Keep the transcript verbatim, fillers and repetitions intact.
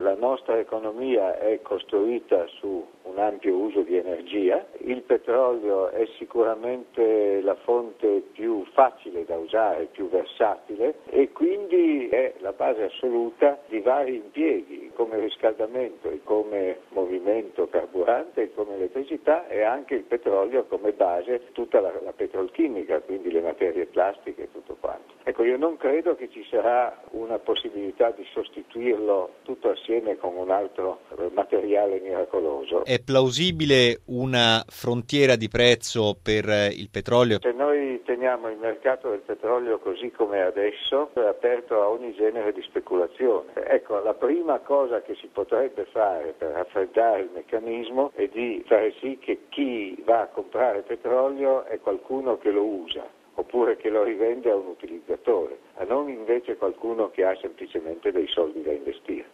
La nostra economia è costruita su un ampio uso di energia, il petrolio è sicuramente la fonte più facile da usare, più versatile e quindi è la base assoluta di vari impieghi come riscaldamento e come movimento carburante e come elettricità, e anche il petrolio come base tutta la, la petrolchimica, quindi le materie plastiche e tutto quanto. Ecco, io non credo che ci sarà una possibilità di sostituirlo tutto assieme con un altro materiale miracoloso. È plausibile una frontiera di prezzo per il petrolio? Se noi teniamo il mercato del petrolio così come è adesso, è aperto a ogni genere di speculazione. Ecco, la prima cosa che si potrebbe fare per raffreddare il meccanismo è di fare sì che chi va a comprare petrolio è qualcuno che lo usa, oppure che lo rivende a un utilizzatore, a non invece qualcuno che ha semplicemente dei soldi da investire.